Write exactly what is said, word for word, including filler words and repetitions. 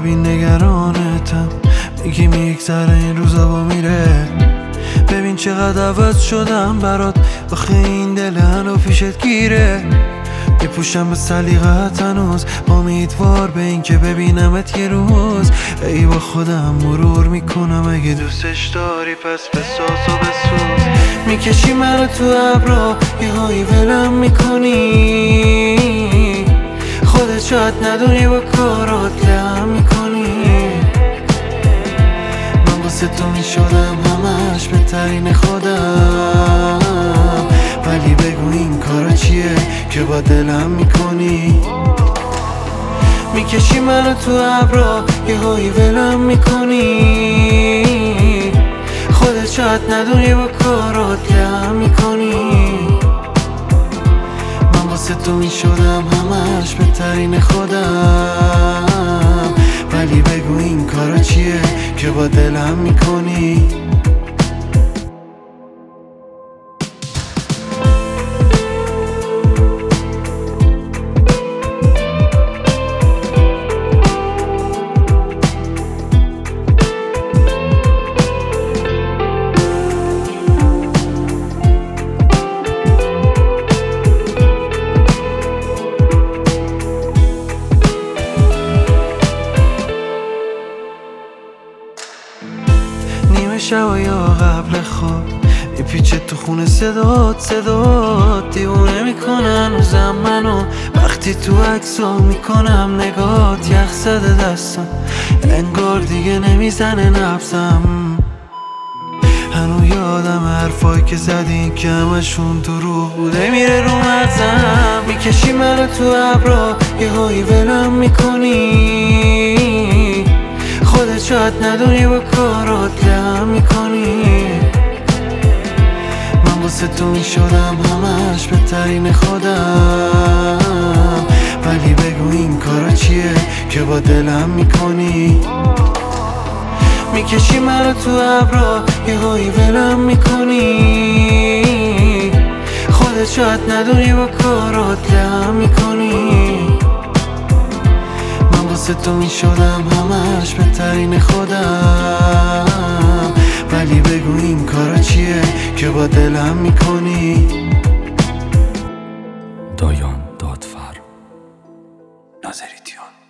ببین نگرانتم، میگی میگذره این روزا با میره. ببین چقدر عوض شدم برات، آخه این دل هنو پیشت گیره. میپوشم به سلیقت هنوز، امیدوار به این که ببینمت یه روز. ای با خودم مرور میکنم، اگه دوستش داری پس بساز و بسوز. میکشی منو تو ابرا، یه هایی ولم میکنی. خودت شاید ندونی با کارات لهم میکنی. من واسه تو میشدم همش بهترین خودم، ولی بگو این کارا چیه که با دلم میکنی. میکشی منو تو ابرا، یه هایی ولم میکنی. خودت شاید ندونی با کارات لهم میکنی. من واسه تو میشدم همش بهترین خودم، ولی بگو این کارا چیه که با دلم میکنی. نیمه شب یا قبل خواب میپیچه تو خونه صدات صدات. دیوونه میکنن روزم منو وقتی تو عکسا میکنم نگات. یخ زده دستم انگار دیگه نمیزنه نفسم. هنو یادم حرفایی که زدین که همشون دروغ بوده میره رو مغزم. میکشی منو تو ابرا، یه هایی ولم میکنی. خودت شاید ندونی با کارات لهم میکنی. من واسه تو میشدم همش بهترین خودم، ولی بگو این کارا چیه که با دلم میکنی. میکشی منو تو ابرا، یه هایی ولم میکنی. خودت شاید ندونی با کارات لهم میکنی. من واسه تو میشدم همش بهترین خودم، ولی بگو این کارا چیه که با دلم میکنی. دایان دادفر، ناظریتیان.